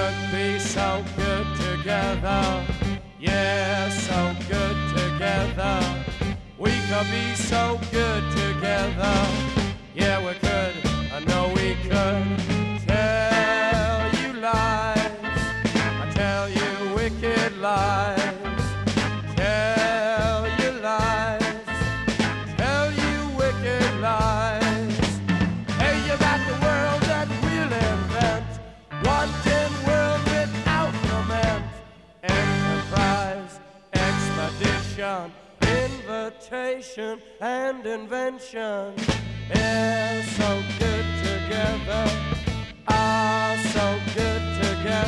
could be so good together. Yeah, so good together. We could be so good together. Yeah, we could. I know we could. Tell you lies. I tell you wicked lies. Tell you lies. Tell you wicked lies. Hey, you got the world that we'll invent. One world without lament. Enterprise, expedition, invitation and invention. Yeah, so good together. Ah, so good.